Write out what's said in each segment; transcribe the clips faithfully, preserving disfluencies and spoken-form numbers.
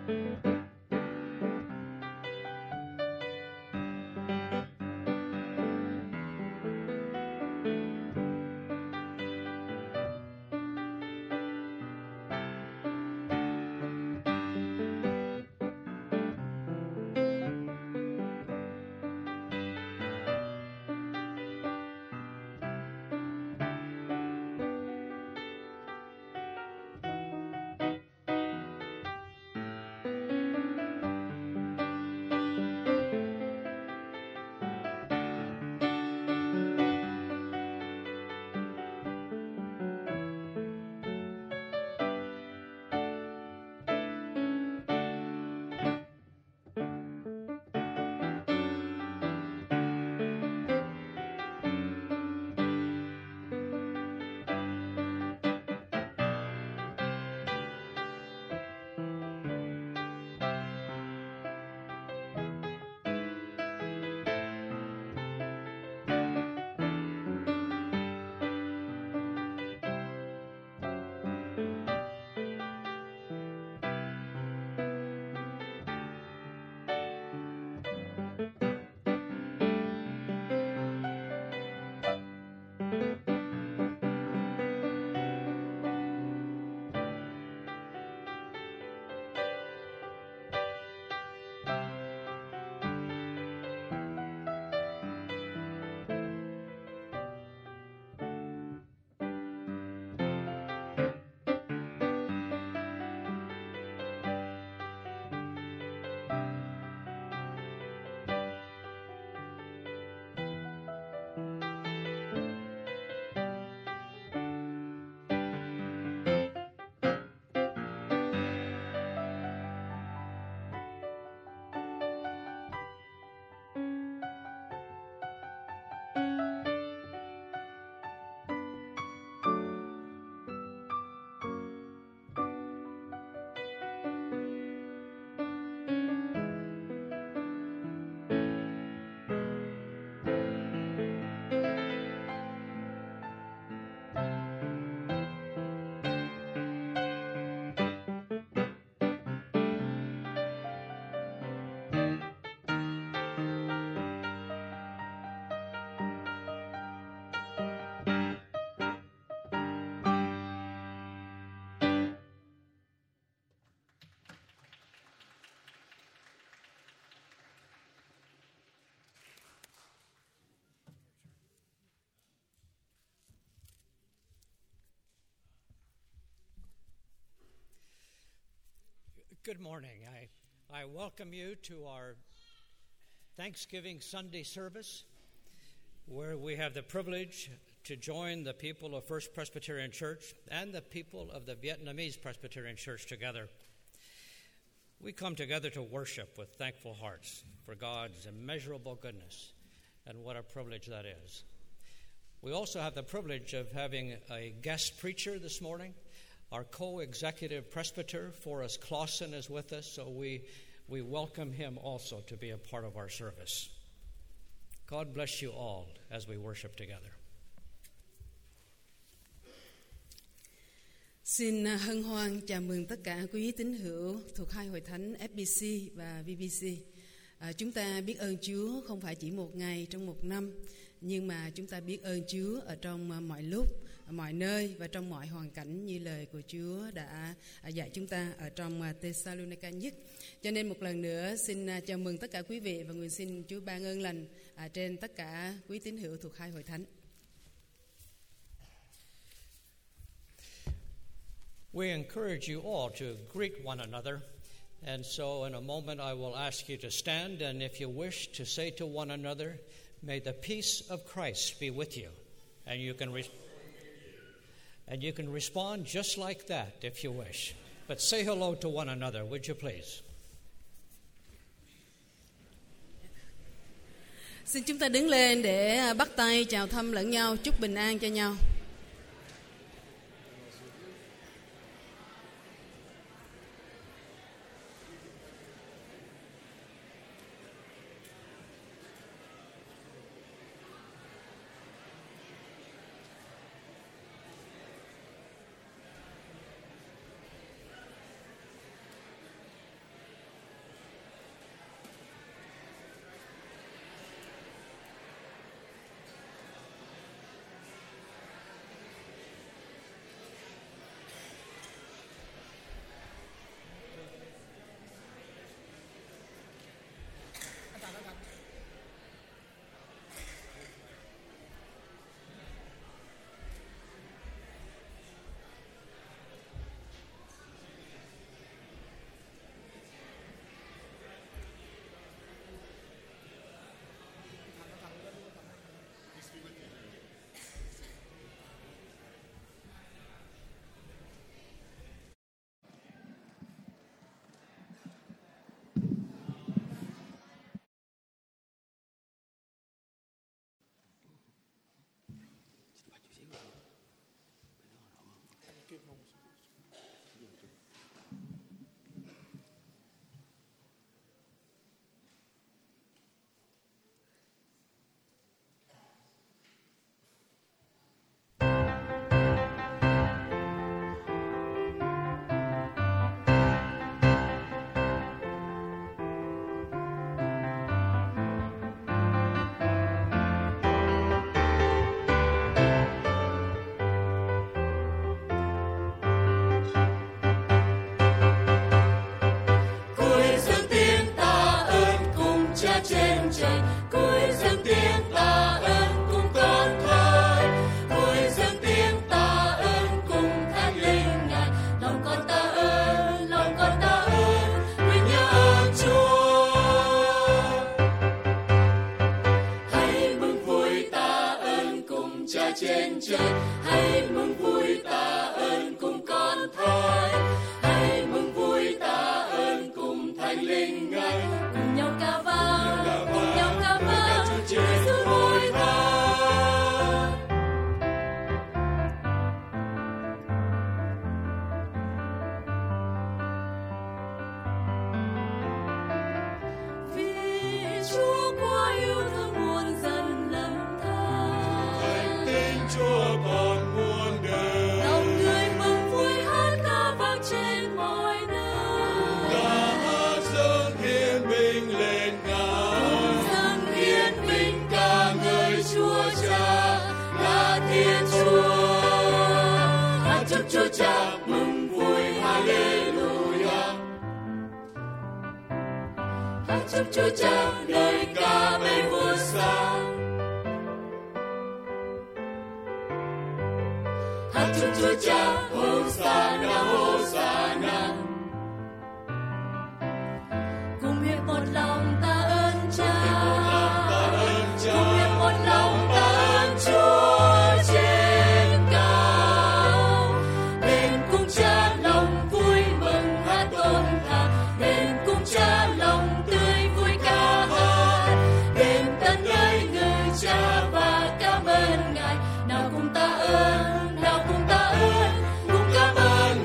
Good morning. I, I welcome you to our Thanksgiving Sunday service, where we have the privilege to join the people of First Presbyterian Church and the people of the Vietnamese Presbyterian Church together. We come together to worship with thankful hearts for God's immeasurable goodness, and what a privilege that is. We also have the privilege of having a guest preacher this morning. Our co-executive presbyter, Forrest Clausen, is with us, so we, we welcome him also to be a part of our service. God bless you all as we worship together. Xin hân hoan chào mừng tất cả quý tín hữu thuộc hai hội thánh ép bê xê và vê bê xê. À, chúng ta biết ơn Chúa không phải chỉ một ngày trong một năm, nhưng mà chúng ta biết ơn Chúa ở trong mọi lúc, mọi nơi và trong mọi hoàn cảnh, như lời của Chúa đã dạy chúng ta ở trong Thessalonica nhất. Cho nên một lần nữa xin chào mừng tất cả quý vị và nguyện xin Chúa ban ơn lành trên tất cả quý tín hữu thuộc hai hội thánh. We encourage you all to greet one another, and so in a moment I will ask you to stand, and if you wish to say to one another, may the peace of Christ be with you, and you can re- and you can respond just like that if you wish. But say hello to one another, would you please? Xin chúng ta đứng lên để bắt tay chào thăm lẫn nhau, chúc bình an cho nhau. trên trời. Hãy mừng vui tạ ơn cùng con Thai, hãy mừng vui tạ ơn cùng Thánh Linh Ngài, cùng nhau ca vang, cùng nhau ca vang, Chúa Giêsu ngôi Thánh. Chúa quá yêu thương muôn dân lầm than, thánh tin Chúa còn muôn đời. lòng người mừng vui hát ca vang trên mọi nơi. Ca hát dâng hiến bình lên Ngài, Dâng hiến bình ca ngợi Chúa Cha là Thiên Chúa. Hát chúc Chúa Cha mừng vui Hallelujah. Hát chúc Chúa Cha lời ca bay vua sáng. Hát chúc Chúa Cha Hosanna Hosanna. Cùng hiệp một lòng ta ơn Cha, cùng hiệp một lòng ta ơn Chúa trên cao. Đến cùng Cha lòng vui mừng hát tôn thờ, đến cùng Cha lòng tươi vui ca hát, đến tân ơi người Cha và cảm ơn Ngài. Nào cùng ta ơn, nào cùng ta ơn, cùng cảm ơn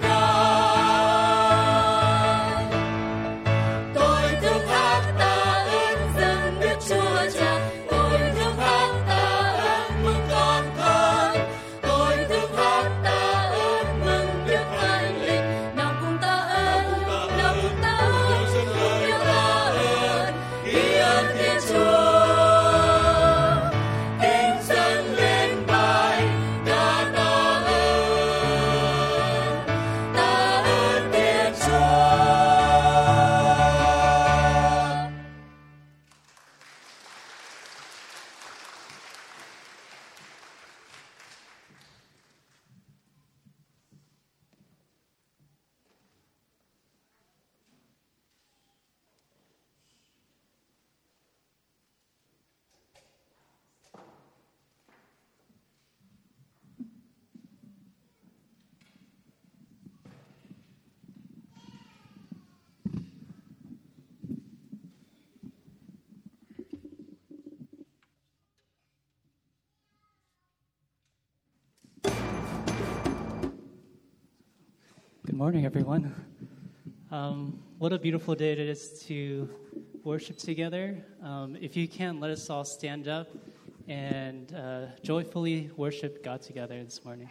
Ngài. Tôi thương hát ta ơn dâng nước Chúa Cha, tôi thương hát ta ơn mừng con Thánh, tôi thương hát ta ơn mừng Đức Thánh Linh. Nào cùng ta ơn, nào cùng ta ơn, cùng nhau ta ơn, ghi ơn Thiên Chúa. Kính dâng lên bài ca ta ơn, ta ơn Thiên Chúa. Good morning, everyone. Um, what a beautiful day it is to worship together. Um, if you can, let us all stand up and uh, joyfully worship God together this morning.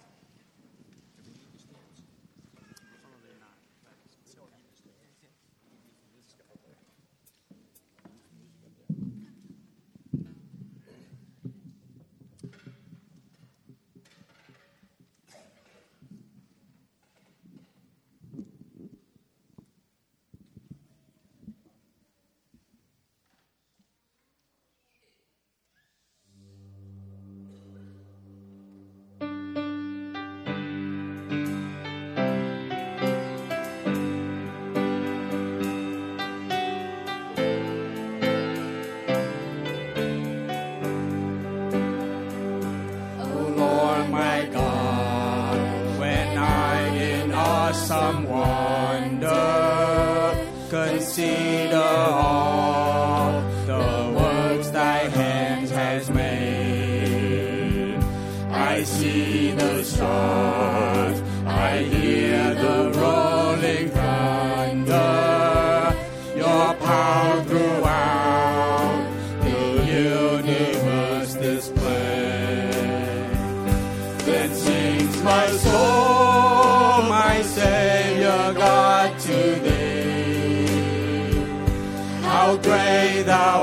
Oh Lord my God, when I in awesome wonder consider all the works thy hands has made, I see the stars, I hear the rolling thunder, your power throughout the universe displayed. Then sings my soul, my Savior God, to thee. How great thou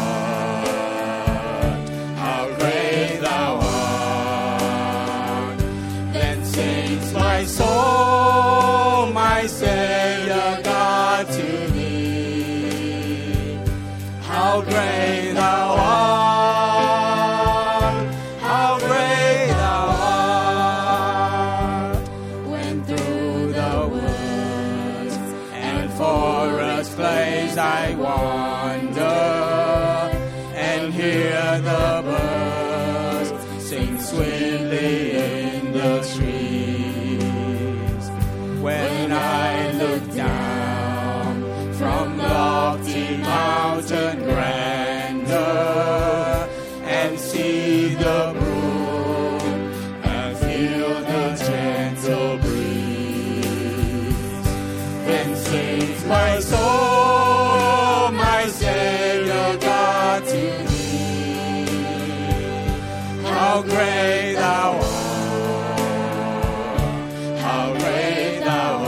art, how great thou art. Then sings my soul, my Savior God, to thee. How great thou art, how great thou art. When through the woods and forest glades I wander and hear the birds sing sweet great thou art, how great thou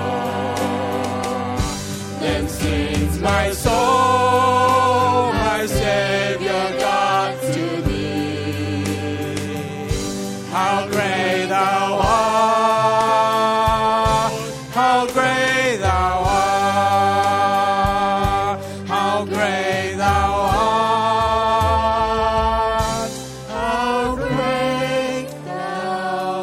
art. Then sings my soul, my Savior God, to thee. How great thou art, how great thou art, how great thou art, how great thou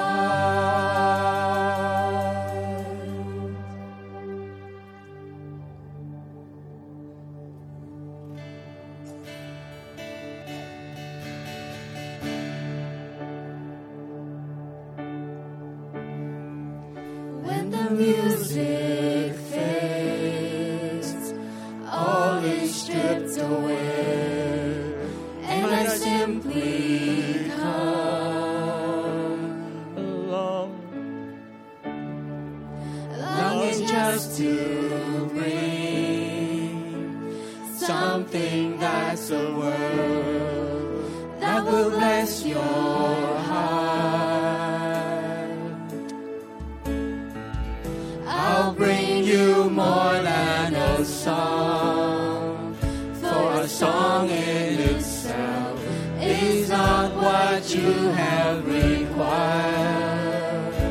When the music fades, all is stripped away, and I simply come, alone, longing just to bring something that's a word that will bless your heart. I'll bring you more than a song, for a song in itself is not what you have required.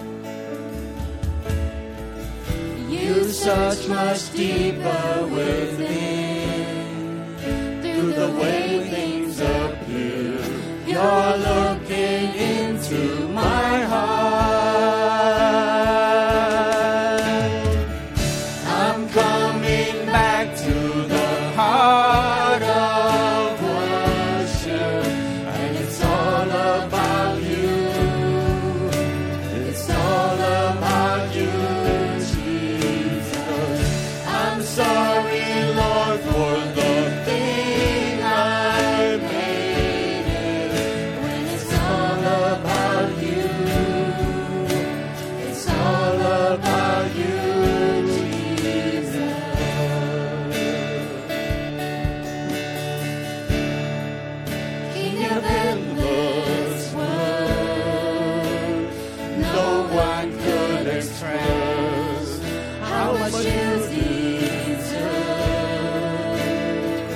You search much deeper within, through the way things appear. You're looking into my heart. I'm coming back to the heart of worship, and it's all about you. It's all about you, Jesus. I'm sorry, Lord, for the thing I made it. When it's all about you, it's all about you, Jesus. King of endless world, no one could express how much you deserve.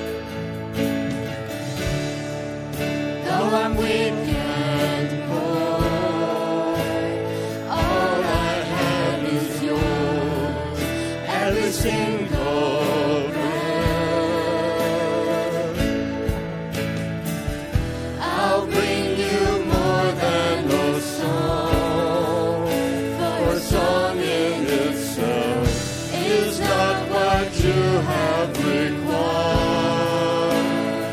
Though I'm weak and poor, all I have is yours, every single breath. I'll bring you more than a song, for a song in itself is not what you have required.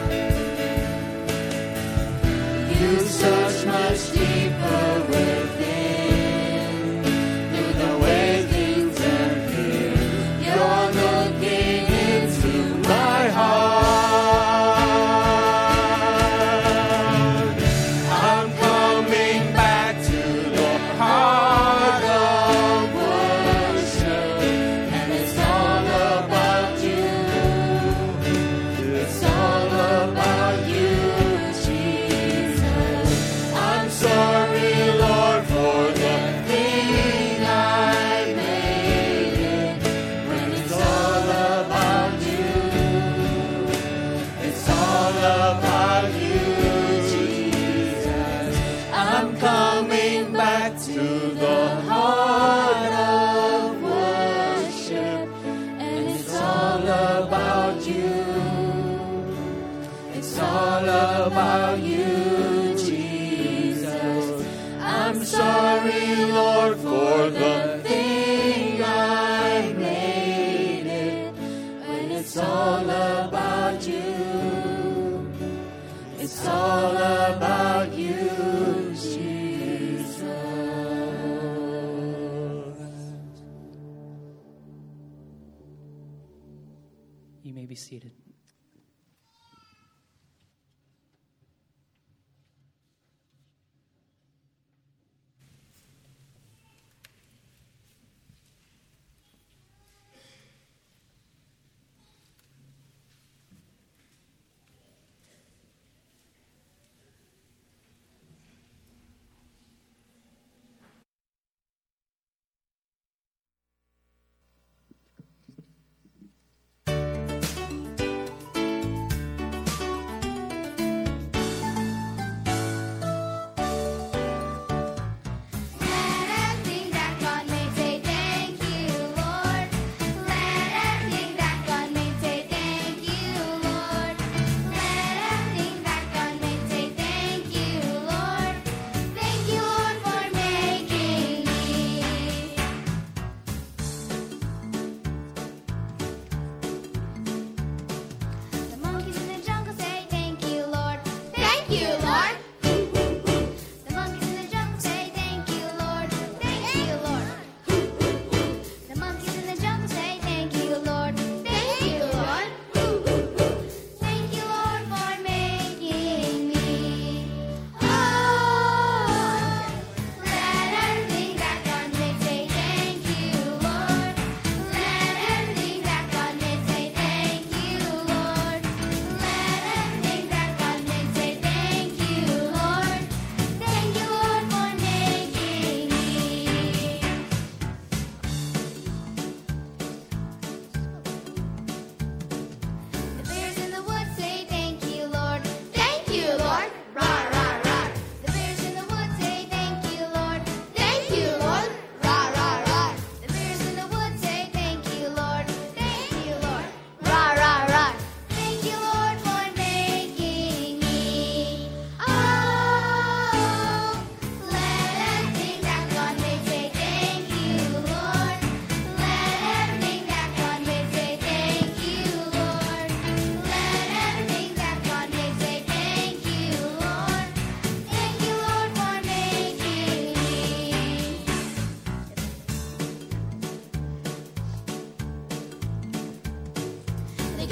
You search much deeper within, through the way things appear. You're looking into my heart. I'm coming back to the heart of worship, and it's all about you. It's all about you, Jesus. I'm sorry, Lord, for the thing I made it. When it's all about you, it's all about you, Jesus. I'm coming back to the heart of worship, and it's all about you. It's all about you, Jesus. I'm sorry, Lord, for the thing I made it. When it's all about you, it's all about you, Jesus. You may be seated.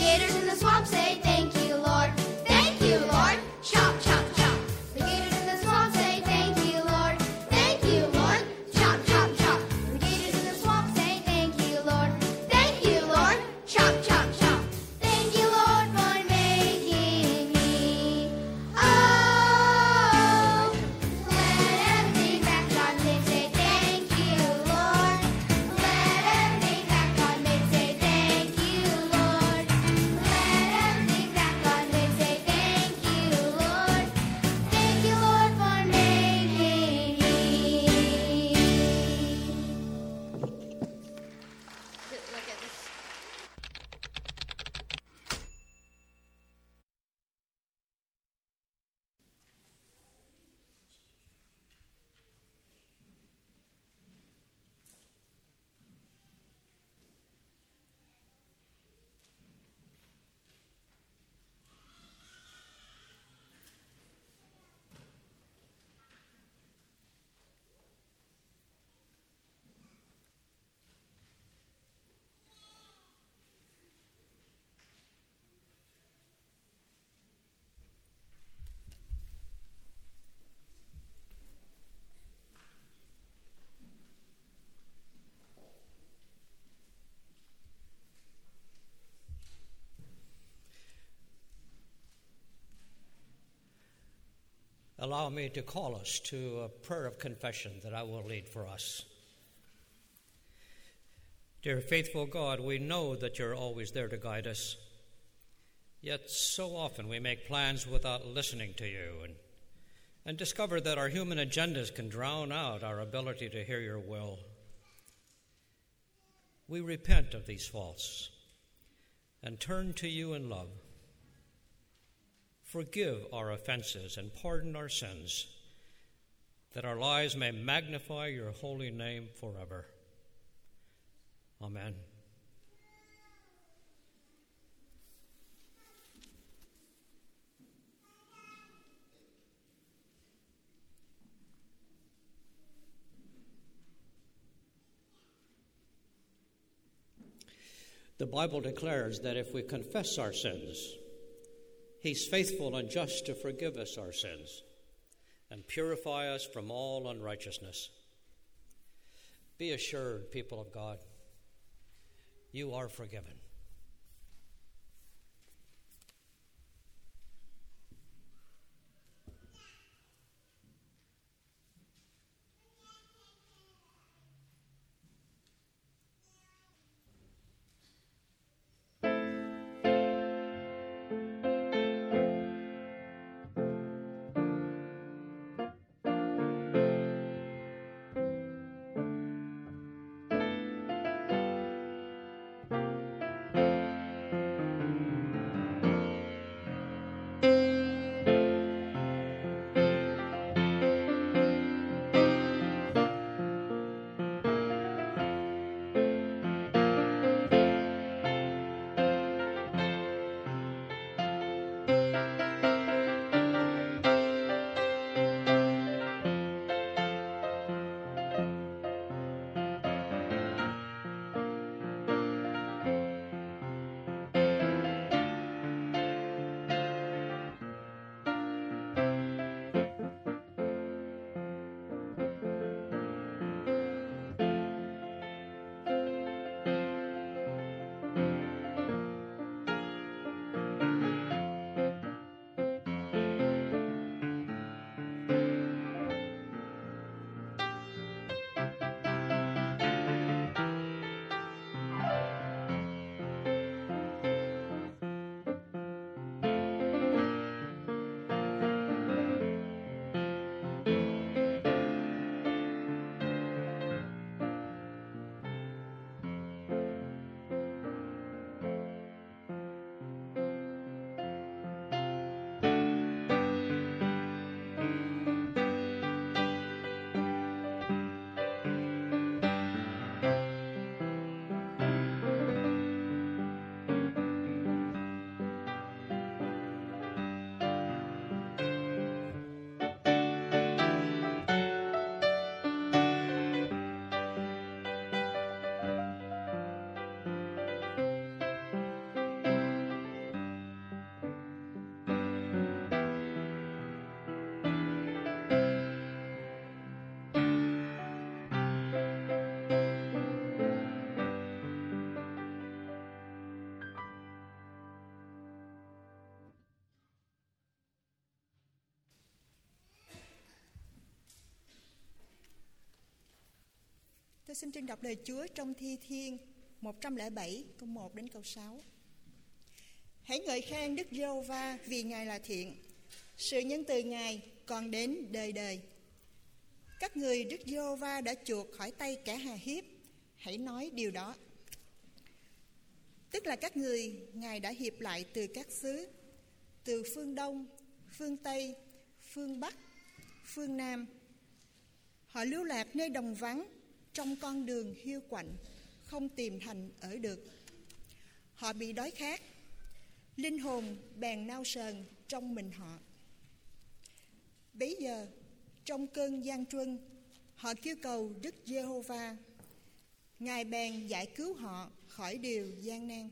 gators in the swamp say thank you, Lord. Thank you, Lord. Chomp, chomp, chomp. The gators in the swamp say thank you, Lord. Thank you, Lord. Chomp, chomp, chomp. The gators in the swamp say thank you, Lord. Thank you, Lord. Chomp, chomp, chomp. Thank you, Lord, for making me. Oh, let everything that God made say thank you, Lord. Let everything that God made say thank you, Lord. Let everything that God made say thank you, Lord. Thank you, Lord, for making me. Look at this. Allow me to call us to a prayer of confession that I will lead for us. Dear faithful God, we know that you're always there to guide us. Yet so often we make plans without listening to you and, and discover that our human agendas can drown out our ability to hear your will. We repent of these faults and turn to you in love. Forgive our offenses and pardon our sins, that our lives may magnify your holy name forever. Amen. The Bible declares that if we confess our sins, He's faithful and just to forgive us our sins and purify us from all unrighteousness. Be assured, people of God, you are forgiven. xin trân đọc lời Chúa trong Thi Thiên một trăm lẻ bảy câu một đến câu sáu. Hãy ngợi khen Đức Giê-hô-va vì Ngài là thiện, sự nhân từ Ngài còn đến đời đời. Các người Đức Giê-hô-va đã chuộc khỏi tay kẻ hà hiếp, hãy nói điều đó. Tức là các người Ngài đã hiệp lại từ các xứ, từ phương Đông, phương Tây, phương Bắc, phương Nam. Họ lưu lạc nơi đồng vắng, trong con đường hiu quạnh, không tìm thành ở được. Họ bị đói khát, linh hồn bèn nao sờn trong mình họ. Bấy giờ, trong cơn gian truân, họ kêu cầu Đức Giê-hô-va. Ngài bèn giải cứu họ khỏi điều gian nan.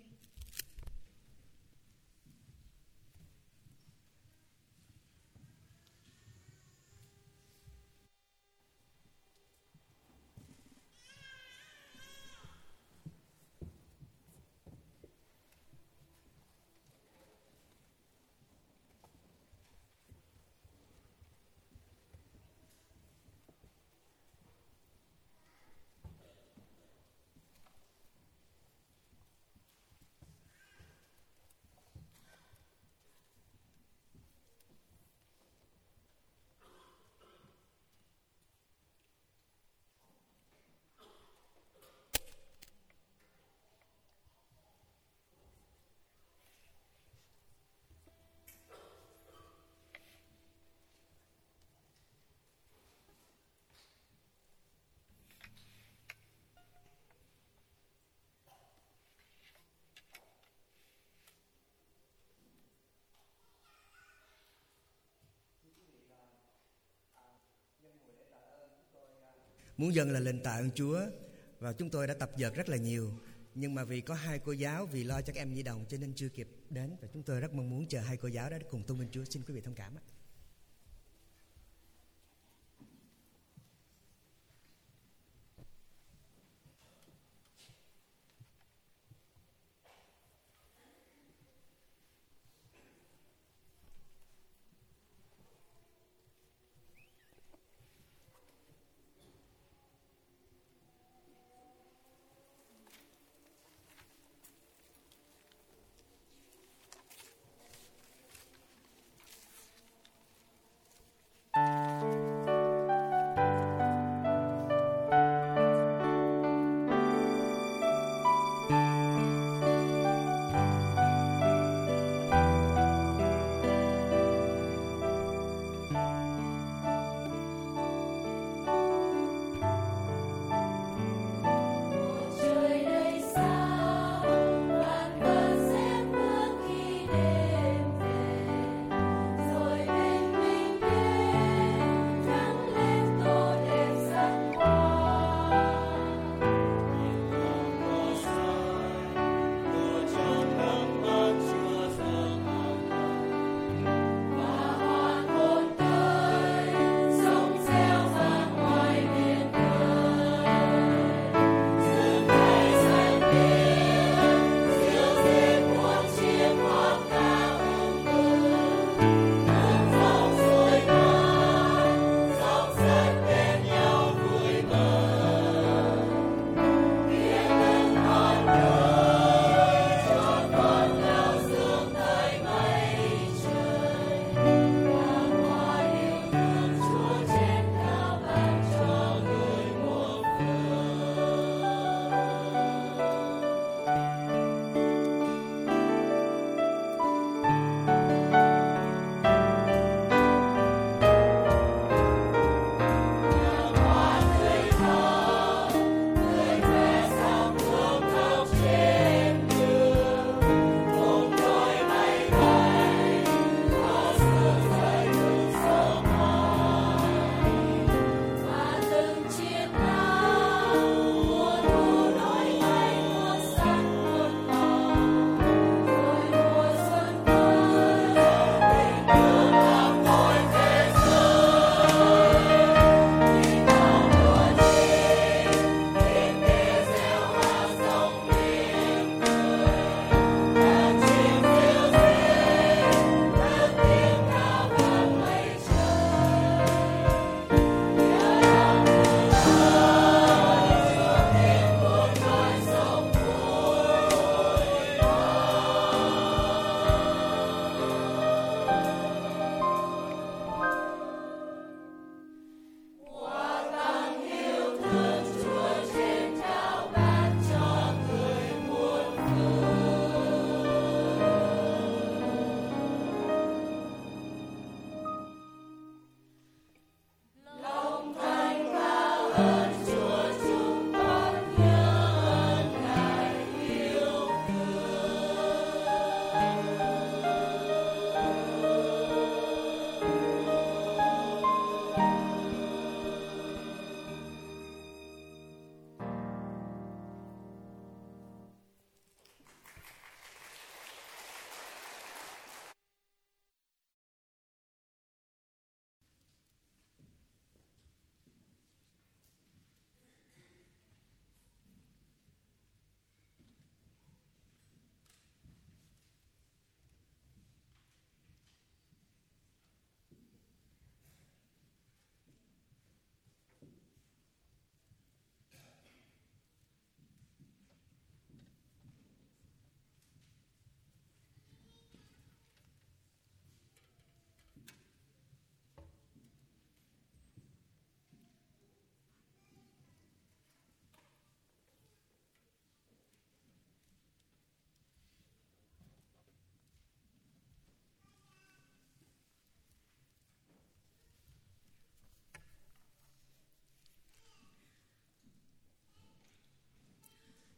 Muốn dâng là lên tạ ơn Chúa, và chúng tôi đã tập dượt rất là nhiều, nhưng mà vì có hai cô giáo vì lo cho các em nhi đồng cho nên chưa kịp đến, và chúng tôi rất mong muốn chờ hai cô giáo đó để cùng tôn vinh Chúa. Xin quý vị thông cảm ạ.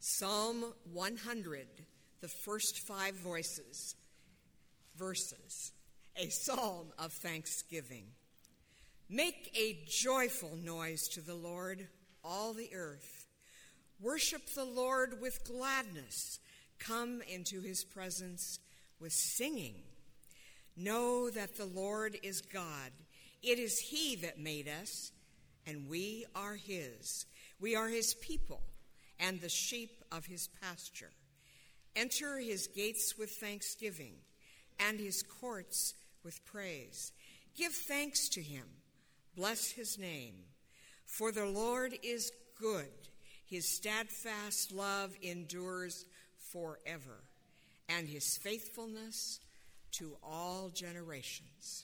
Psalm one hundred, the first five voices, verses, a psalm of thanksgiving. Make a joyful noise to the Lord, all the earth. Worship the Lord with gladness. Come into his presence with singing. Know that the Lord is God. It is he that made us, and we are his. We are his people and the sheep of his pasture. Enter his gates with thanksgiving and his courts with praise. Give thanks to him. Bless his name. For the Lord is good. His steadfast love endures forever, and his faithfulness to all generations.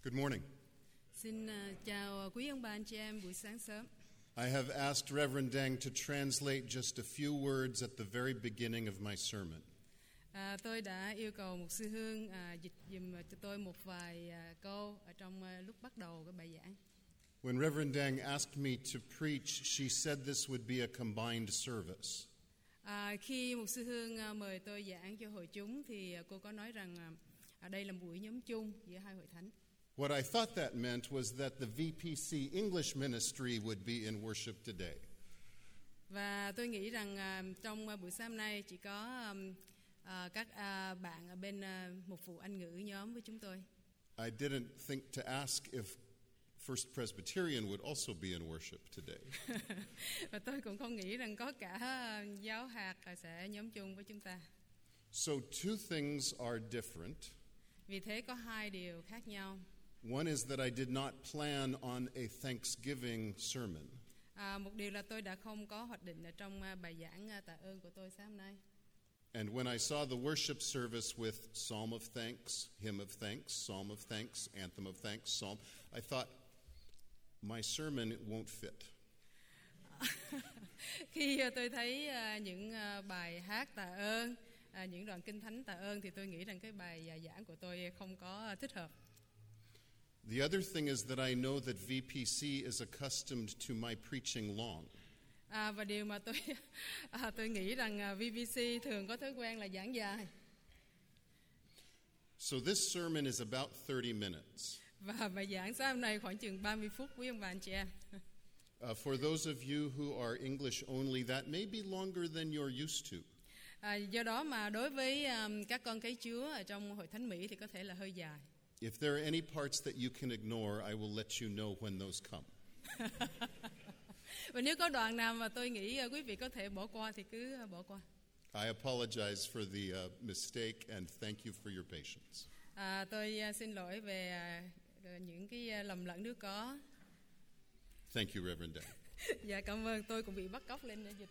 Good morning. Xin à, chào quý ông bà anh chị em buổi sáng sớm. I have asked Reverend Dang to translate just a few words at the very beginning of my sermon. À, tôi đã yêu cầu một sư hương à, dịch dùm cho tôi một vài à, câu ở trong à, lúc bắt đầu cái bài giảng. When Reverend Dang asked me to preach, she said this would be a combined service. À, khi một sư hương à, mời tôi giảng cho hội chúng thì à, cô có nói rằng à, à, đây là một buổi nhóm chung giữa hai hội thánh. What I thought that meant was that the V P C English ministry would be in worship today. Và tôi nghĩ rằng à, trong à, buổi sáng nay chỉ có à, à, các à, bạn ở bên à, một vụ Anh ngữ nhóm với chúng tôi. I didn't think to ask if First Presbyterian would also be in worship today. Và tôi cũng không nghĩ rằng có cả giáo hạt sẽ nhóm chung với chúng ta. So two things are different. Vì thế có hai điều khác nhau. One is that I did not plan on a Thanksgiving sermon. À, một điều là tôi đã không có hoạch định ở trong bài giảng tạ ơn của tôi sáng hôm nay. And when I saw the worship service with Psalm of Thanks, Hymn of Thanks, Psalm of Thanks, Anthem of Thanks, Psalm, I thought, my sermon won't fit. Khi tôi thấy những bài hát tạ ơn, những đoạn kinh thánh tạ ơn thì tôi nghĩ rằng cái bài giảng của tôi không có thích hợp. The other thing is that I know that V P C is accustomed to my preaching long. À, và điều mà tôi à, tôi nghĩ rằng V P C thường có thói quen là giảng dài. So this sermon is about thirty minutes. Và bài giảng sáng hôm nay khoảng chừng ba mươi phút quý ông bà anh chị em. Uh, for those of you who are English only, that may be longer than you're used to. À, do đó mà đối với um, các con cái Chúa ở trong hội thánh Mỹ thì có thể là hơi dài. If there are any parts that you can ignore, I will let you know when those come. Và nếu có đoạn nào mà tôi nghĩ uh, quý vị có thể bỏ qua thì cứ uh, bỏ qua. I apologize for the uh, mistake and thank you for your patience. À, tôi uh, xin lỗi về uh, những cái uh, lầm lẫn nếu có. Thank you, Reverend Dan. Dạ cảm ơn, tôi cũng bị bắt cóc lên để dịch.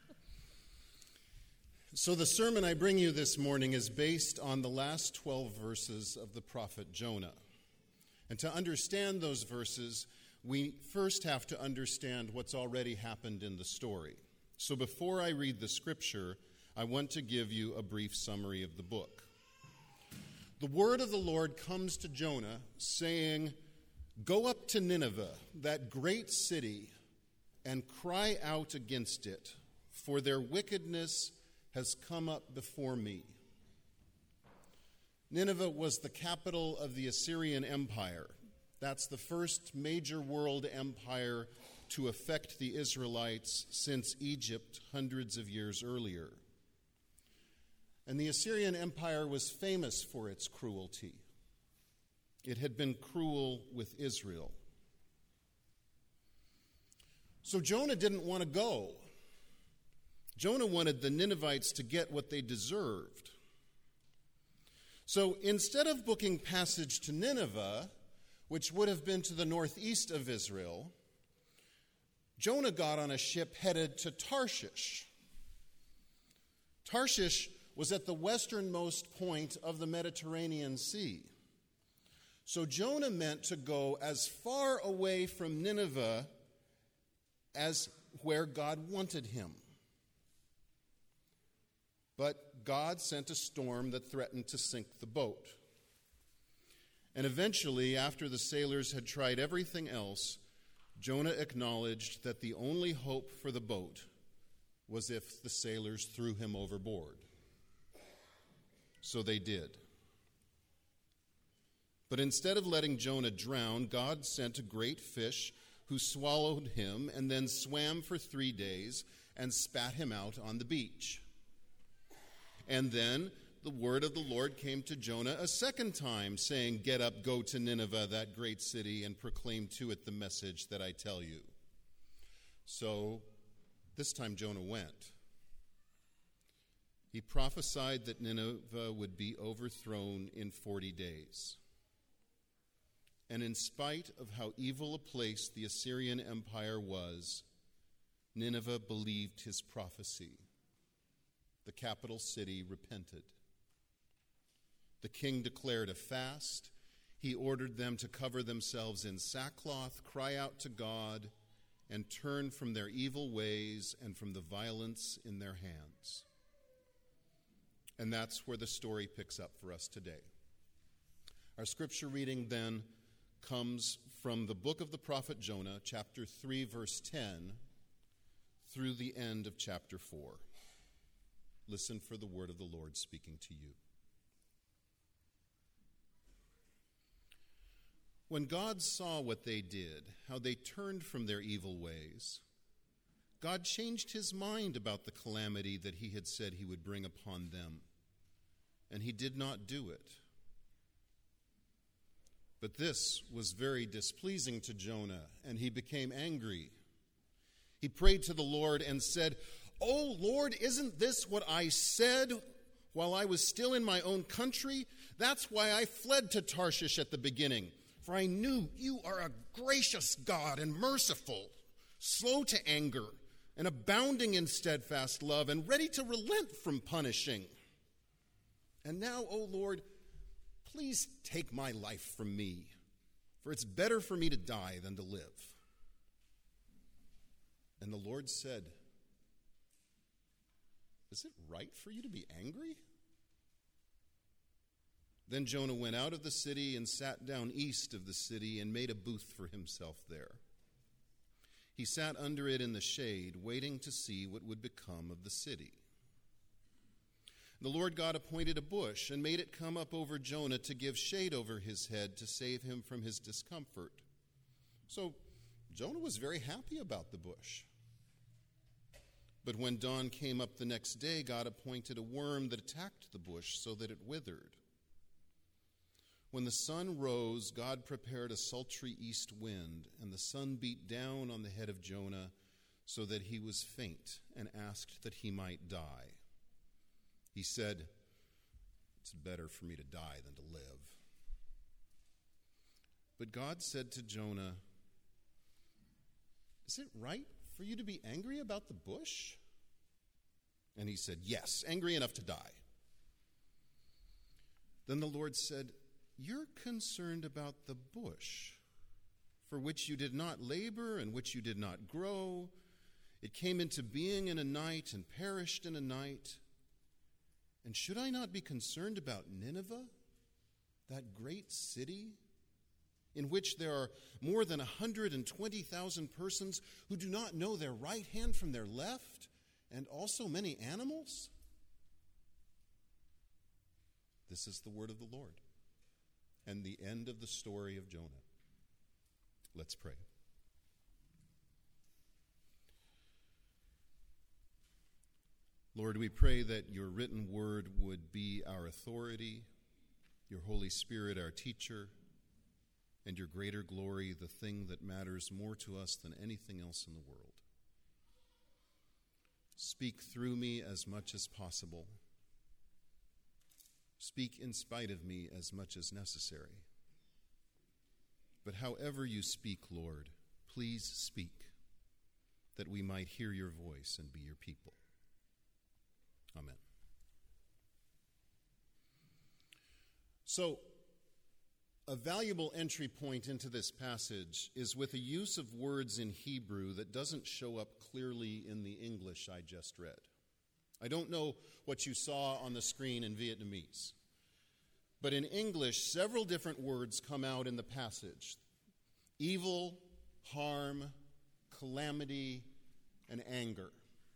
So the sermon I bring you this morning is based on the last twelve verses of the prophet Jonah. And to understand those verses, we first have to understand what's already happened in the story. So before I read the scripture, I want to give you a brief summary of the book. The word of the Lord comes to Jonah saying, "Go up to Nineveh, that great city, and cry out against it, for their wickedness has come up before me." Nineveh was the capital of the Assyrian Empire. That's the first major world empire to affect the Israelites since Egypt hundreds of years earlier. And the Assyrian Empire was famous for its cruelty. It had been cruel with Israel. So Jonah didn't want to go. Jonah wanted the Ninevites to get what they deserved. So instead of booking passage to Nineveh, which would have been to the northeast of Israel, Jonah got on a ship headed to Tarshish. Tarshish was at the westernmost point of the Mediterranean Sea. So Jonah meant to go as far away from Nineveh as where God wanted him. But God sent a storm that threatened to sink the boat. And eventually, after the sailors had tried everything else, Jonah acknowledged that the only hope for the boat was if the sailors threw him overboard. So they did. But instead of letting Jonah drown, God sent a great fish who swallowed him and then swam for three days and spat him out on the beach. And then the word of the Lord came to Jonah a second time, saying, "Get up, go to Nineveh, that great city, and proclaim to it the message that I tell you." So this time Jonah went. He prophesied that Nineveh would be overthrown in forty days. And in spite of how evil a place the Assyrian Empire was, Nineveh believed his prophecy. The capital city repented. The king declared a fast. he ordered them to cover themselves in sackcloth, cry out to God, and turn from their evil ways and from the violence in their hands. And that's where the story picks up for us today. Our scripture reading then comes from the book of the prophet Jonah, chapter three, verse ten, through the end of chapter four. Listen for the word of the Lord speaking to you. When God saw what they did, how they turned from their evil ways, God changed his mind about the calamity that he had said he would bring upon them, and he did not do it. But this was very displeasing to Jonah, and he became angry. He prayed to the Lord and said, "Oh Lord, isn't this what I said while I was still in my own country? That's why I fled to Tarshish at the beginning. For I knew you are a gracious God and merciful, slow to anger, and abounding in steadfast love, and ready to relent from punishing. And now, O Lord, please take my life from me, for it's better for me to die than to live." And the Lord said, "Is it right for you to be angry?" Then Jonah went out of the city and sat down east of the city and made a booth for himself there. He sat under it in the shade, waiting to see what would become of the city. The Lord God appointed a bush and made it come up over Jonah to give shade over his head to save him from his discomfort. So Jonah was very happy about the bush. But when dawn came up the next day, God appointed a worm that attacked the bush so that it withered. When the sun rose, God prepared a sultry east wind, and the sun beat down on the head of Jonah so that he was faint and asked that he might die. He said, "It's better for me to die than to live." But God said to Jonah, "Is it right for you to be angry about the bush?" And he said, "Yes, angry enough to die." Then the Lord said, "You're concerned about the bush, for which you did not labor and which you did not grow. It came into being in a night and perished in a night. And should I not be concerned about Nineveh, that great city, in which there are more than one hundred twenty thousand persons who do not know their right hand from their left, and also many animals?" This is the word of the Lord, and the end of the story of Jonah. Let's pray. Lord, we pray that your written word would be our authority, your Holy Spirit our teacher, and your greater glory the thing that matters more to us than anything else in the world. Speak through me as much as possible. Speak in spite of me as much as necessary. But however you speak, Lord, please speak, that we might hear your voice and be your people. Amen. So, a valuable entry point into this passage is with a use of words in Hebrew that doesn't show up clearly in the English I just read. I don't know what you saw on the screen in Vietnamese, but in English, several different words come out in the passage: evil, harm, calamity, and anger.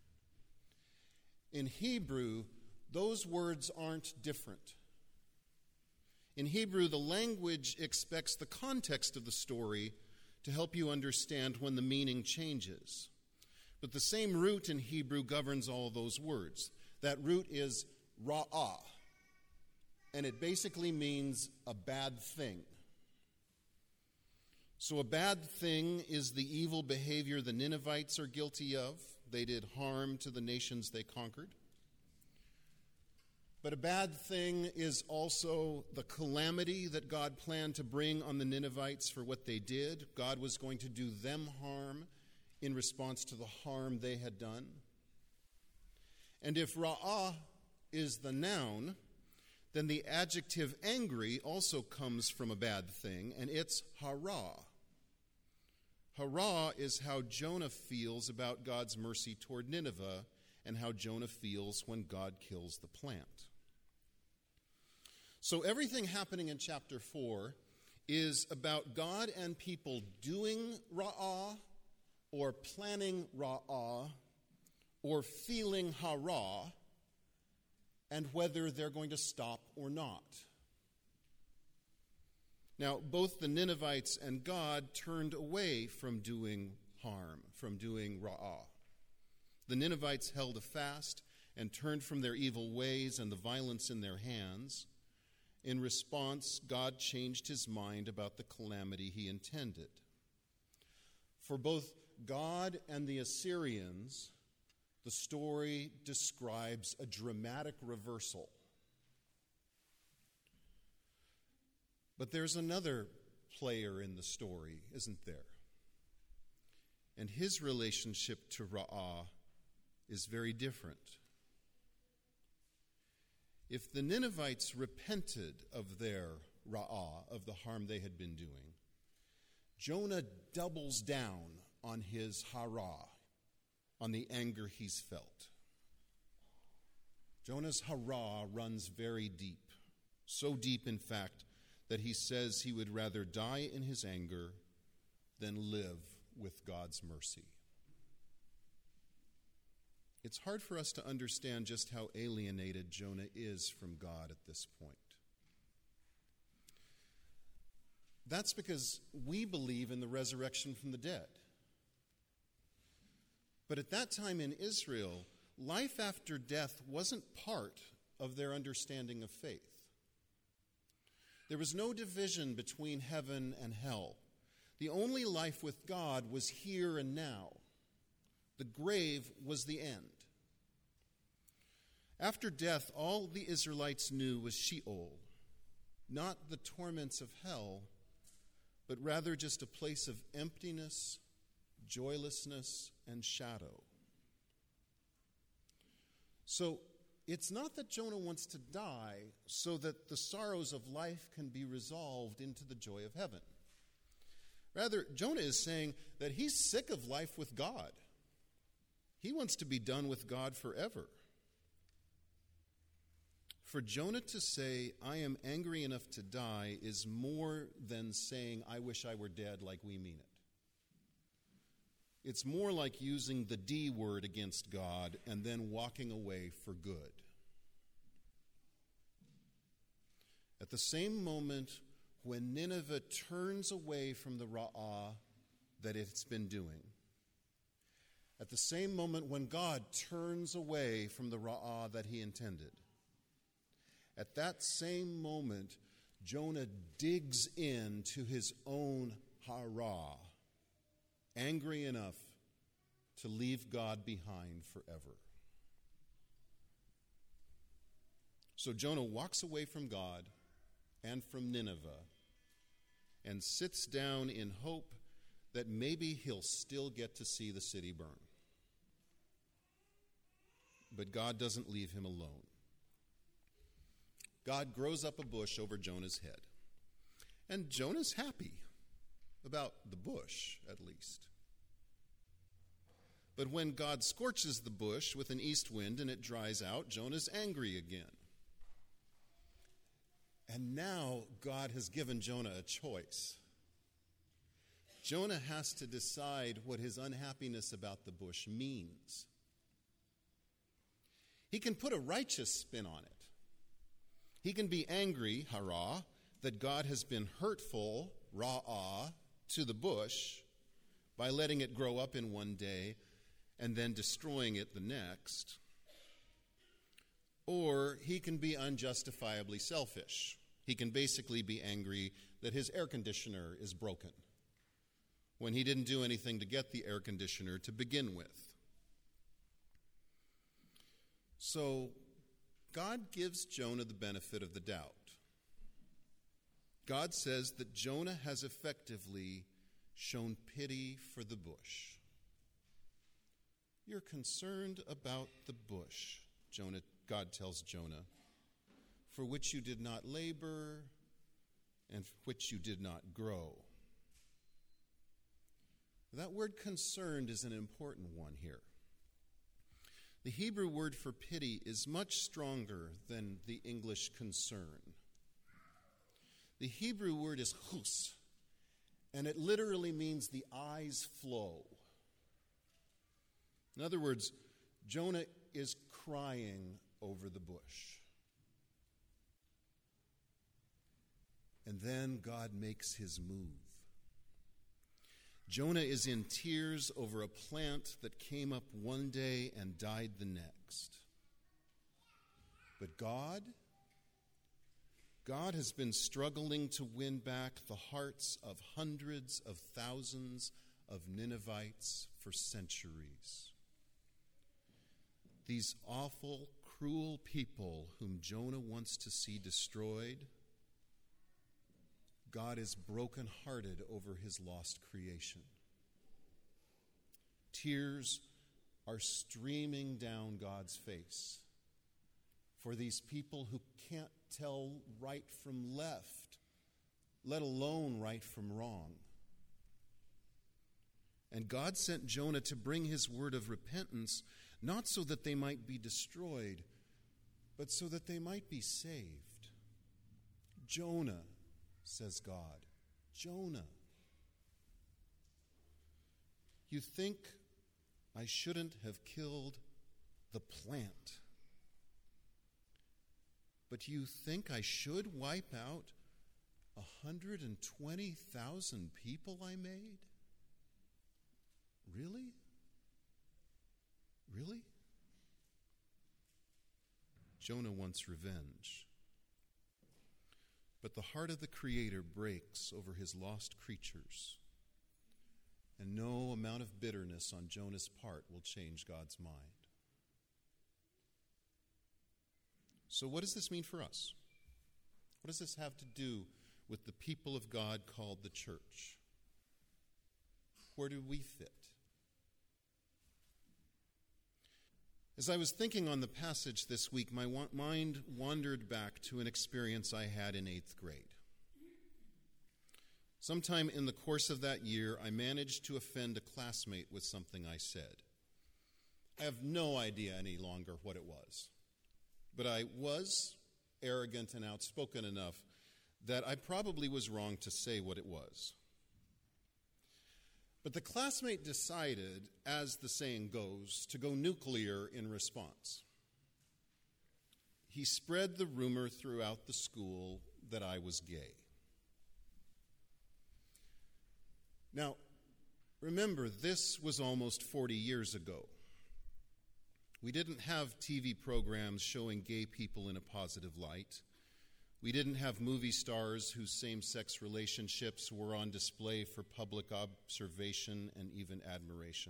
In Hebrew, those words aren't different. In Hebrew, the language expects the context of the story to help you understand when the meaning changes. But the same root in Hebrew governs all those words. That root is ra'ah, and it basically means a bad thing. So a bad thing is the evil behavior the Ninevites are guilty of. They did harm to the nations they conquered. But a bad thing is also the calamity that God planned to bring on the Ninevites for what they did. God was going to do them harm in response to the harm they had done. And if ra'ah is the noun, then the adjective angry also comes from a bad thing, and it's hara. Hara is how Jonah feels about God's mercy toward Nineveh and how Jonah feels when God kills the plant. So everything happening in chapter four is about God and people doing ra'ah or planning ra'ah or feeling hara, and whether they're going to stop or not. Now, both the Ninevites and God turned away from doing harm, from doing ra'ah. The Ninevites held a fast and turned from their evil ways and the violence in their hands. In response, God changed his mind about the calamity he intended. For both God and the Assyrians, the story describes a dramatic reversal. But there's another player in the story, isn't there? And his relationship to Ra'ah is very different. If the Ninevites repented of their Ra'ah, of the harm they had been doing, Jonah doubles down on his hara, on the anger he's felt. Jonah's hara runs very deep, so deep, in fact, that he says he would rather die in his anger than live with God's mercy. It's hard for us to understand just how alienated Jonah is from God at this point. That's because we believe in the resurrection from the dead. But at that time in Israel, life after death wasn't part of their understanding of faith. There was no division between heaven and hell. The only life with God was here and now. The grave was the end. After death, all the Israelites knew was Sheol, not the torments of hell, but rather just a place of emptiness, joylessness, and shadow. So it's not that Jonah wants to die so that the sorrows of life can be resolved into the joy of heaven. Rather, Jonah is saying that he's sick of life with God. He wants to be done with God forever. For Jonah to say, I am angry enough to die, is more than saying, I wish I were dead, like we mean it. It's more like using the D word against God and then walking away for good. At the same moment when Nineveh turns away from the ra'ah that it's been doing, at the same moment when God turns away from the ra'ah that he intended, at that same moment, Jonah digs into his own hara, angry enough to leave God behind forever. So Jonah walks away from God and from Nineveh and sits down in hope that maybe he'll still get to see the city burn. But God doesn't leave him alone. God grows up a bush over Jonah's head. And Jonah's happy about the bush, at least. But when God scorches the bush with an east wind and it dries out, Jonah's angry again. And now God has given Jonah a choice. Jonah has to decide what his unhappiness about the bush means. He can put a righteous spin on it. He can be angry, hara, that God has been hurtful, ra'ah, to the bush by letting it grow up in one day and then destroying it the next. Or he can be unjustifiably selfish. He can basically be angry that his air conditioner is broken when he didn't do anything to get the air conditioner to begin with. So God gives Jonah the benefit of the doubt. God says that Jonah has effectively shown pity for the bush. You're concerned about the bush, Jonah, God tells Jonah. for which you did not labor and which you did not grow. That word concerned is an important one here. The Hebrew word for pity is much stronger than the English concern. The Hebrew word is chus, and it literally means the eyes flow. In other words, Jonah is crying over the bush. And then God makes his move. Jonah is in tears over a plant that came up one day and died the next. But God, God has been struggling to win back the hearts of hundreds of thousands of Ninevites for centuries. These awful, cruel people whom Jonah wants to see destroyed, God is brokenhearted over his lost creation. Tears are streaming down God's face for these people who can't tell right from left, let alone right from wrong. And God sent Jonah to bring his word of repentance, not so that they might be destroyed, but so that they might be saved. Jonah, says God, Jonah, you think I shouldn't have killed the plant, but you think I should wipe out one hundred twenty thousand people I made? Really? Really? Jonah wants revenge. But the heart of the Creator breaks over his lost creatures, and no amount of bitterness on Jonah's part will change God's mind. So what does this mean for us? What does this have to do with the people of God called the church? Where do we fit? As I was thinking on the passage this week, my wa- mind wandered back to an experience I had in eighth grade. Sometime in the course of that year, I managed to offend a classmate with something I said. I have no idea any longer what it was, but I was arrogant and outspoken enough that I probably was wrong to say what it was. But the classmate decided, as the saying goes, to go nuclear in response. He spread the rumor throughout the school that I was gay. Now, remember, this was almost forty years ago. We didn't have T V programs showing gay people in a positive light. We didn't have movie stars whose same-sex relationships were on display for public observation and even admiration.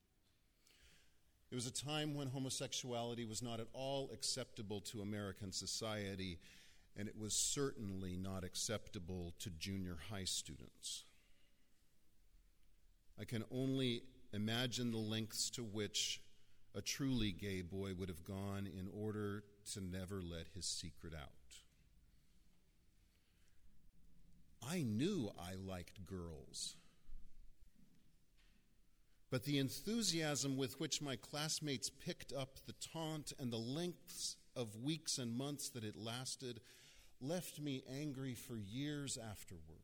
It was a time when homosexuality was not at all acceptable to American society, and it was certainly not acceptable to junior high students. I can only imagine the lengths to which a truly gay boy would have gone in order to never let his secret out. I knew I liked girls, but the enthusiasm with which my classmates picked up the taunt and the lengths of weeks and months that it lasted left me angry for years afterward.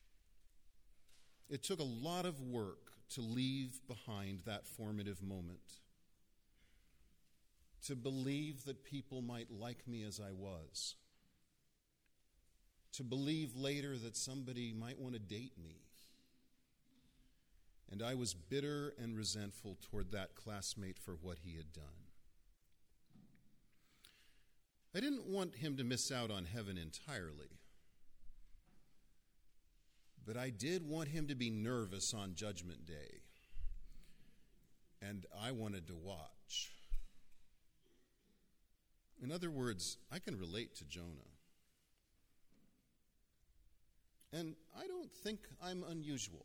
It took a lot of work to leave behind that formative moment, to believe that people might like me as I was, to believe later that somebody might want to date me. And I was bitter and resentful toward that classmate for what he had done. I didn't want him to miss out on heaven entirely, but I did want him to be nervous on Judgment Day, and I wanted to watch. In other words, I can relate to Jonah. And I don't think I'm unusual.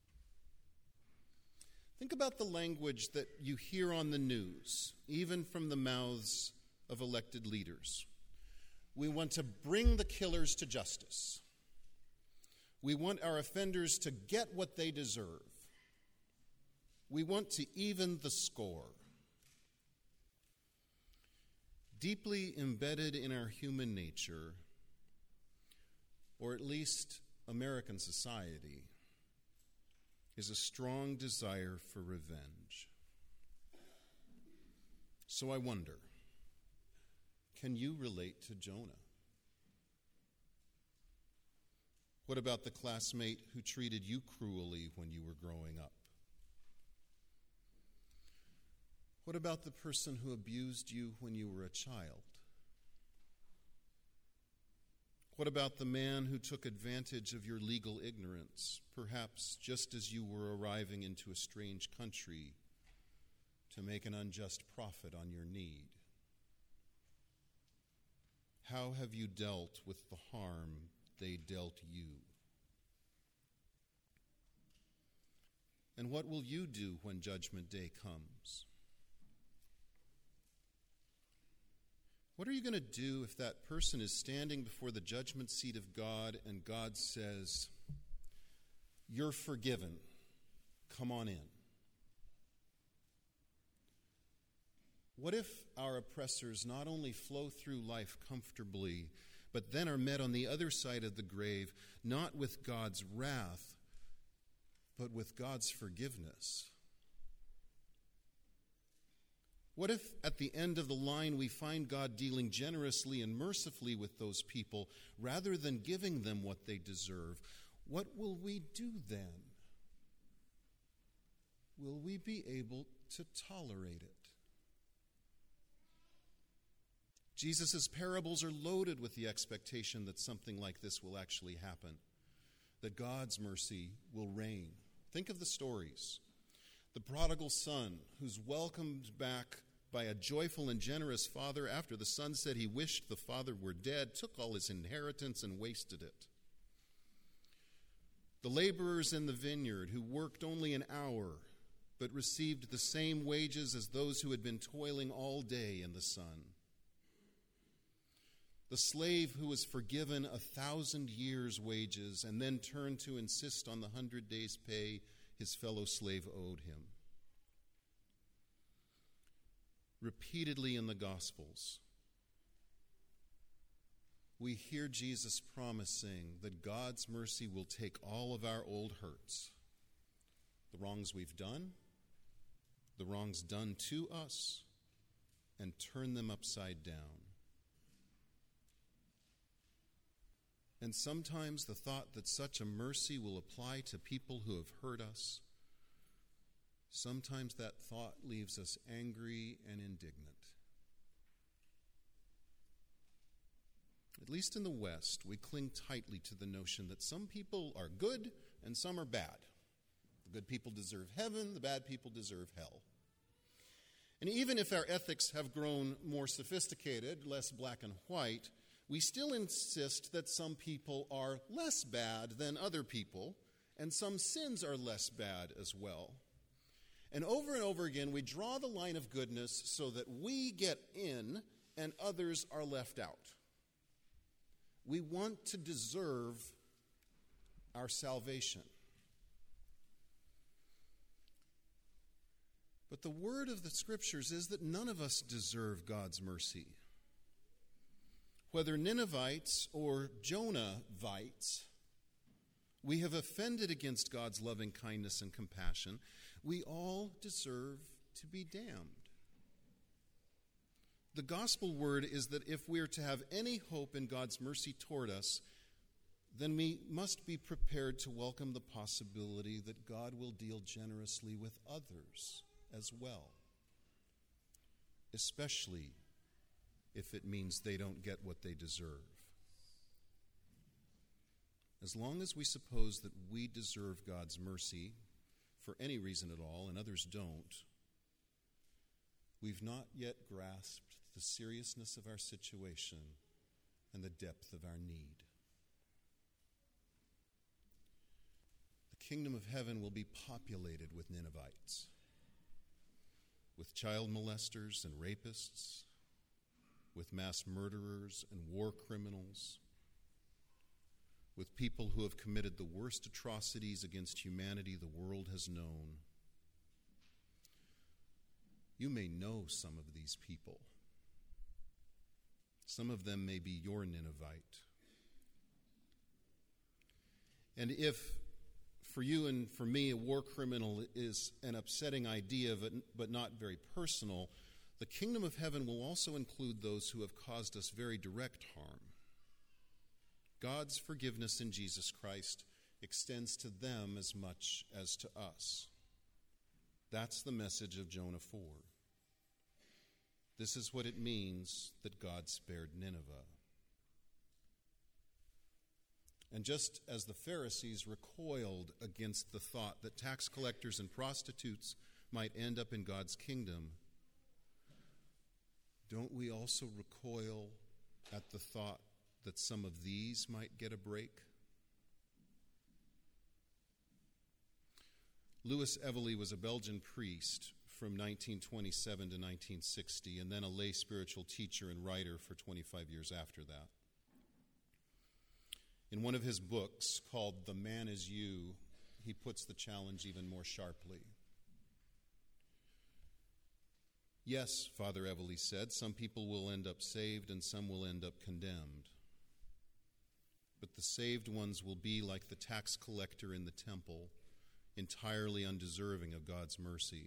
Think about the language that you hear on the news, even from the mouths of elected leaders. We want to bring the killers to justice. We want our offenders to get what they deserve. We want to even the score. Deeply embedded in our human nature, or at least American society, is a strong desire for revenge. So I wonder, can you relate to Jonah? What about the classmate who treated you cruelly when you were growing up? What about the person who abused you when you were a child? What about the man who took advantage of your legal ignorance, perhaps just as you were arriving into a strange country to make an unjust profit on your need? How have you dealt with the harm they dealt you? And what will you do when Judgment Day comes? What are you going to do if that person is standing before the judgment seat of God and God says, "You're forgiven. Come on in"? What if our oppressors not only flow through life comfortably, but then are met on the other side of the grave, not with God's wrath, but with God's forgiveness? What if at the end of the line we find God dealing generously and mercifully with those people rather than giving them what they deserve? What will we do then? Will we be able to tolerate it? Jesus' parables are loaded with the expectation that something like this will actually happen, that God's mercy will reign. Think of the stories. The prodigal son, who's welcomed back by a joyful and generous father after the son said he wished the father were dead, took all his inheritance and wasted it. The laborers in the vineyard who worked only an hour but received the same wages as those who had been toiling all day in the sun. The slave who was forgiven a thousand years' wages and then turned to insist on the hundred days' pay his fellow slave owed him. Repeatedly in the Gospels, we hear Jesus promising that God's mercy will take all of our old hurts, the wrongs we've done, the wrongs done to us, and turn them upside down. And sometimes the thought that such a mercy will apply to people who have hurt us, sometimes that thought leaves us angry and indignant. At least in the West, we cling tightly to the notion that some people are good and some are bad. The good people deserve heaven, the bad people deserve hell. And even if our ethics have grown more sophisticated, less black and white, we still insist that some people are less bad than other people, and some sins are less bad as well. And over and over again, we draw the line of goodness so that we get in and others are left out. We want to deserve our salvation. But the word of the Scriptures is that none of us deserve God's mercy. Whether Ninevites or Jonah-vites, we have offended against God's loving kindness and compassion. We all deserve to be damned. The gospel word is that if we are to have any hope in God's mercy toward us, then we must be prepared to welcome the possibility that God will deal generously with others as well, especially if it means they don't get what they deserve. As long as we suppose that we deserve God's mercy for any reason at all and others don't, we've not yet grasped the seriousness of our situation and the depth of our need. The kingdom of heaven will be populated with Ninevites, with child molesters and rapists, with mass murderers and war criminals, with people who have committed the worst atrocities against humanity the world has known. You may know some of these people. Some of them may be your Ninevite. And if for you and for me a war criminal is an upsetting idea but not very personal, the kingdom of heaven will also include those who have caused us very direct harm. God's forgiveness in Jesus Christ extends to them as much as to us. That's the message of Jonah four. This is what it means that God spared Nineveh. And just as the Pharisees recoiled against the thought that tax collectors and prostitutes might end up in God's kingdom, don't we also recoil at the thought that some of these might get a break? Louis Evely was a Belgian priest from nineteen twenty-seven to nineteen sixty, and then a lay spiritual teacher and writer for twenty-five years after that. In one of his books called The Man Is You, he puts the challenge even more sharply. Yes, Father Evely said, some people will end up saved and some will end up condemned. But the saved ones will be like the tax collector in the temple, entirely undeserving of God's mercy.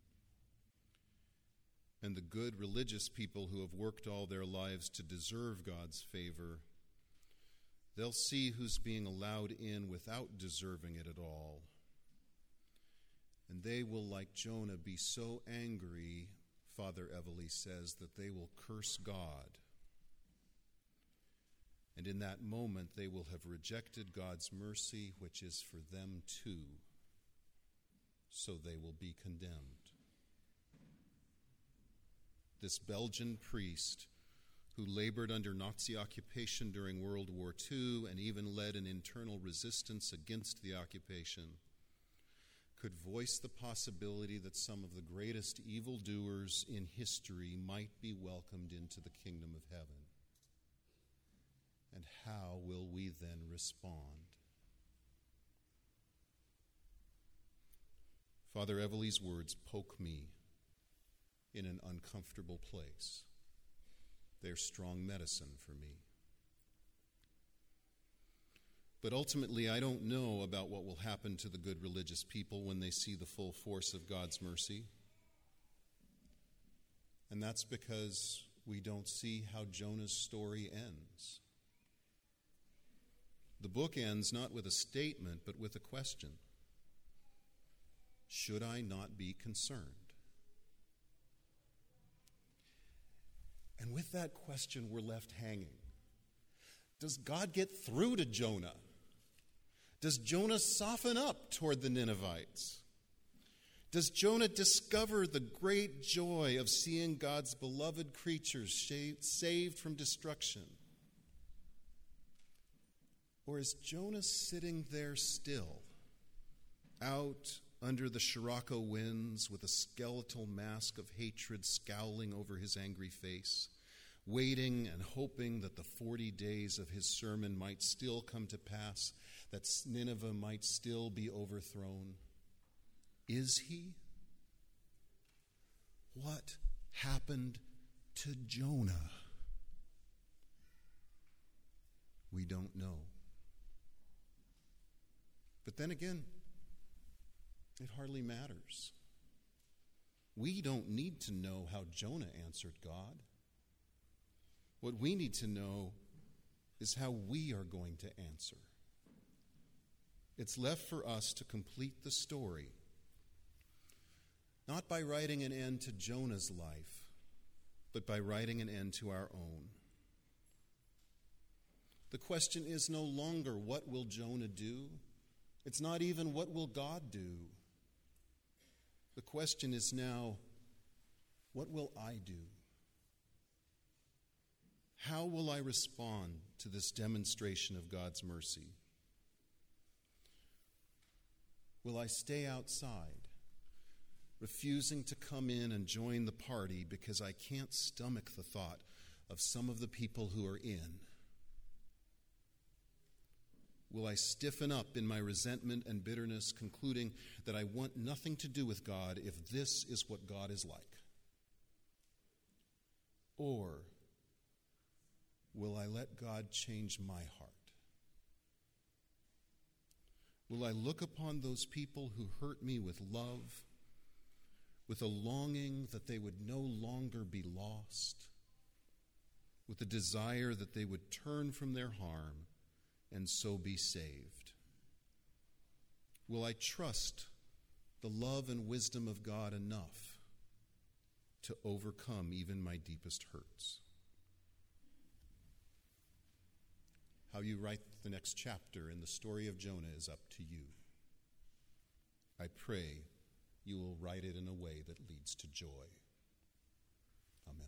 And the good religious people who have worked all their lives to deserve God's favor, they'll see who's being allowed in without deserving it at all. And they will, like Jonah, be so angry, Father Evely says, that they will curse God. And in that moment, they will have rejected God's mercy, which is for them too. So they will be condemned. This Belgian priest, who labored under Nazi occupation during World War Two and even led an internal resistance against the occupation, could voice the possibility that some of the greatest evildoers in history might be welcomed into the kingdom of heaven. And how will we then respond? Father Evely's words poke me in an uncomfortable place. They're strong medicine for me. But ultimately, I don't know about what will happen to the good religious people when they see the full force of God's mercy. And that's because we don't see how Jonah's story ends. The book ends not with a statement, but with a question. Should I not be concerned? And with that question, we're left hanging. Does God get through to Jonah? Does Jonah soften up toward the Ninevites? Does Jonah discover the great joy of seeing God's beloved creatures saved from destruction? Or is Jonah sitting there still, out under the Scirocco winds with a skeletal mask of hatred scowling over his angry face, waiting and hoping that the forty days of his sermon might still come to pass, that Nineveh might still be overthrown? Is he? What happened to Jonah? We don't know. But then again, it hardly matters. We don't need to know how Jonah answered God. What we need to know is how we are going to answer. It's left for us to complete the story, not by writing an end to Jonah's life, but by writing an end to our own. The question is no longer, what will Jonah do? It's not even, what will God do? The question is now, what will I do? How will I respond to this demonstration of God's mercy? Will I stay outside, refusing to come in and join the party because I can't stomach the thought of some of the people who are in? Will I stiffen up in my resentment and bitterness, concluding that I want nothing to do with God if this is what God is like? Or will I let God change my heart? Will I look upon those people who hurt me with love, with a longing that they would no longer be lost, with a desire that they would turn from their harm and so be saved? Will I trust the love and wisdom of God enough to overcome even my deepest hurts? How you write the next chapter in the story of Jonah is up to you. I pray you will write it in a way that leads to joy. Amen.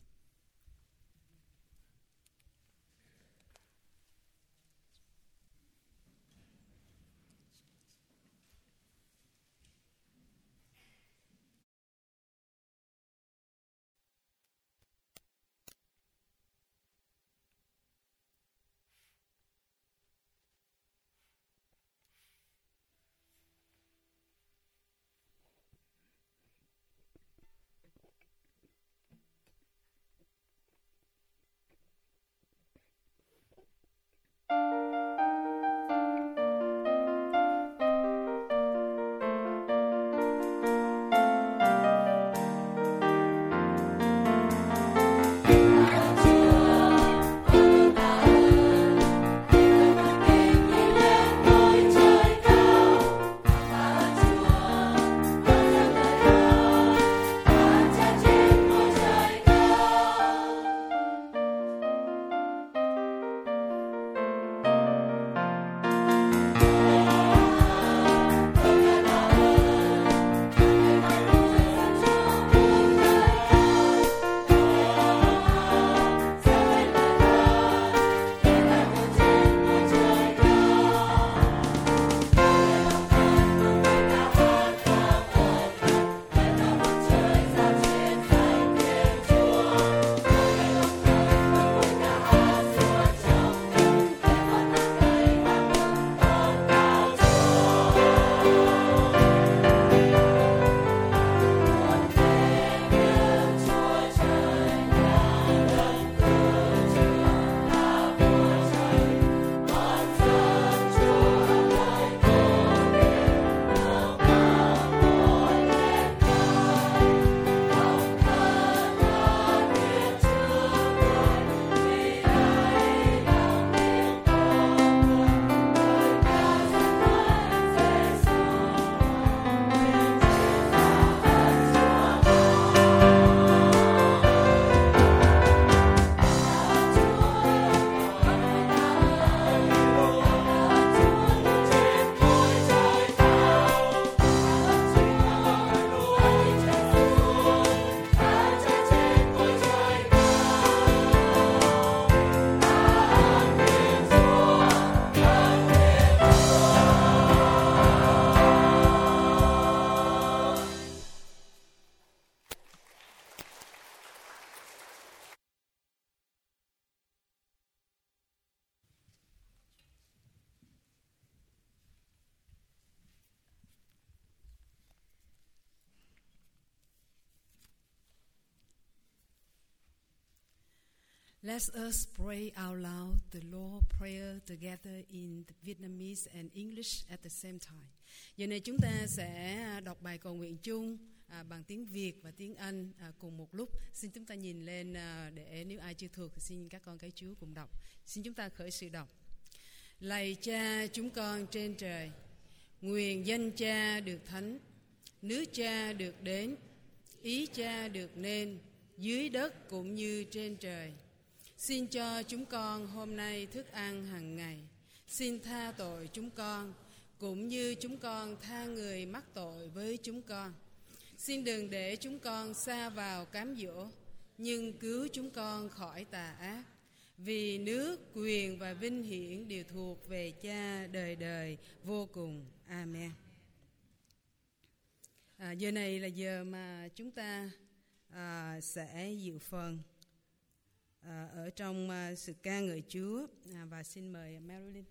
Let us pray out loud the Lord's Prayer together in Vietnamese and English at the same time. Giờ này chúng ta sẽ đọc bài cầu nguyện chung à, bằng tiếng Việt và tiếng Anh à, cùng một lúc. Xin chúng ta nhìn lên à, để nếu ai chưa thuộc thì xin các con cái Chúa cùng đọc. Xin chúng ta khởi sự đọc. Lạy Cha chúng con trên trời, nguyện danh Cha được thánh, nước Cha được đến, ý Cha được nên, dưới đất cũng như trên trời. Xin cho chúng con hôm nay thức ăn hàng ngày. Xin tha tội chúng con, cũng như chúng con tha người mắc tội với chúng con. Xin đừng để chúng con sa vào cám dỗ, nhưng cứu chúng con khỏi tà ác. Vì nước, quyền và vinh hiển đều thuộc về Cha đời đời vô cùng. Amen. À, giờ này là giờ mà chúng ta à, sẽ dự phần à, ở trong à, sự ca ngợi Chúa. À, và xin mời Marilyn.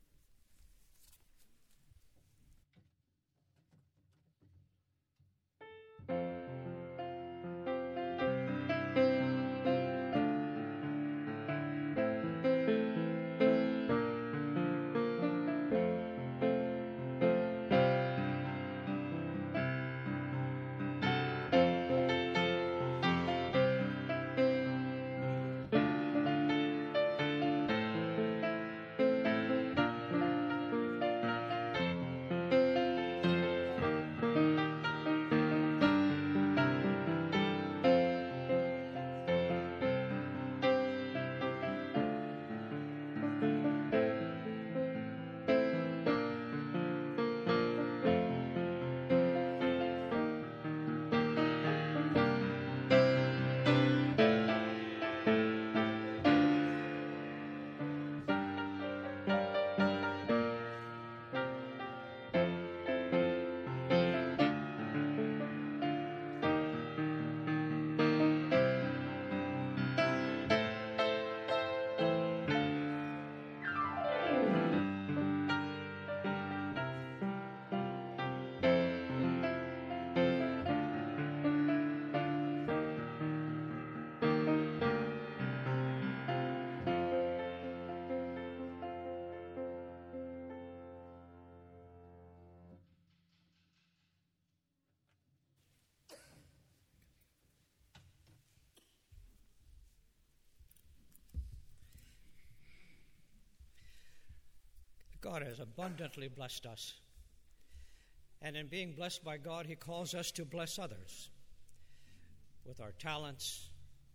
God has abundantly blessed us. And in being blessed by God, He calls us to bless others with our talents,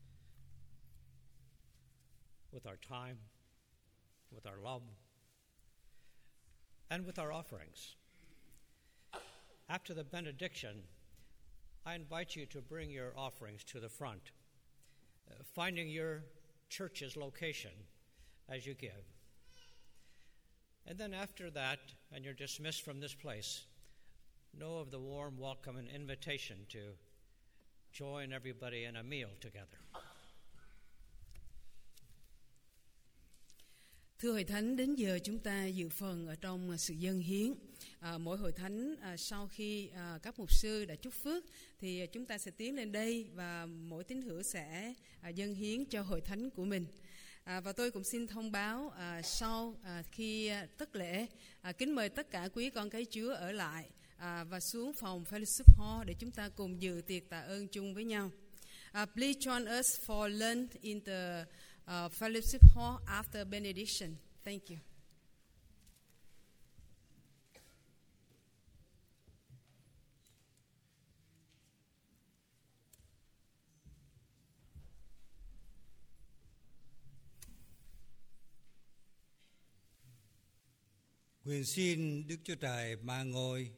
with our time, with our love, and with our offerings. After the benediction, I invite you to bring your offerings to the front, uh, finding your church's location as you give. And then after that, and you're dismissed from this place, know of the warm welcome and invitation to join everybody in a meal together. Thưa Hội Thánh, đến giờ chúng ta dự phần ở trong sự dâng hiến. À, mỗi Hội Thánh à, sau khi à, các mục sư đã chúc phước thì chúng ta sẽ tiến lên đây và mỗi tín hữu sẽ à, dâng hiến cho Hội Thánh của mình. À, và tôi cũng xin thông báo à, sau à, khi à, tất lễ, à, kính mời tất cả quý con cái Chúa ở lại à, và xuống phòng Fellowship Hall để chúng ta cùng dự tiệc tạ ơn chung với nhau. Uh, please join us for lunch in the uh, Fellowship Hall after benediction. Thank you. Nguyện xin Đức Chúa Trời ba ngôi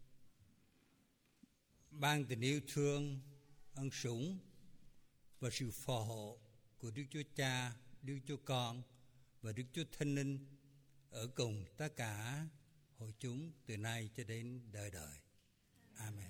ban tình yêu thương, ân sủng và sự phò hộ của Đức Chúa Cha, Đức Chúa Con và Đức Chúa Thánh Linh ở cùng tất cả hội chúng từ nay cho đến đời đời. Amen.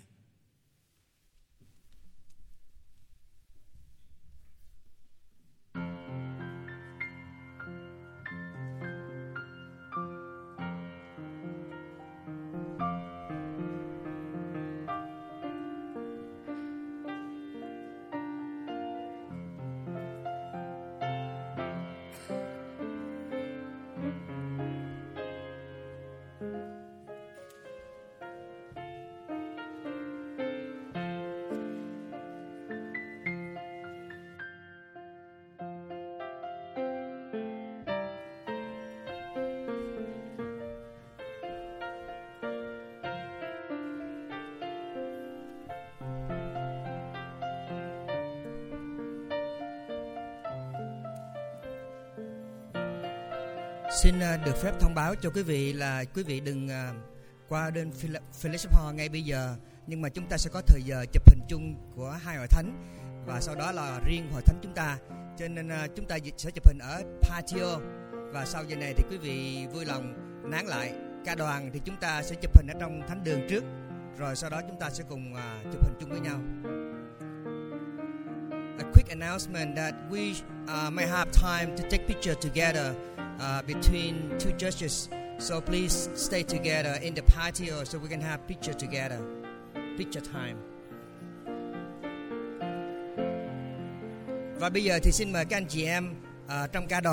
Xin được phép thông báo cho quý vị là quý vị đừng qua đến Fellowship Hall ngay bây giờ, nhưng mà chúng ta sẽ có thời giờ chụp hình chung của hai hội thánh và sau đó là riêng hội thánh chúng ta, cho nên chúng ta sẽ chụp hình ở patio, và sau giờ này thì quý vị vui lòng nán lại. Ca đoàn thì chúng ta sẽ chụp hình ở trong thánh đường trước, rồi sau đó chúng ta sẽ cùng chụp hình chung với nhau. A quick quick announcement that we uh, may have time to take picture together uh, between two churches. So please stay together in the patio so we can have picture together. Picture time. Và bây giờ thì xin mời các anh chị em uh, trong ca đoàn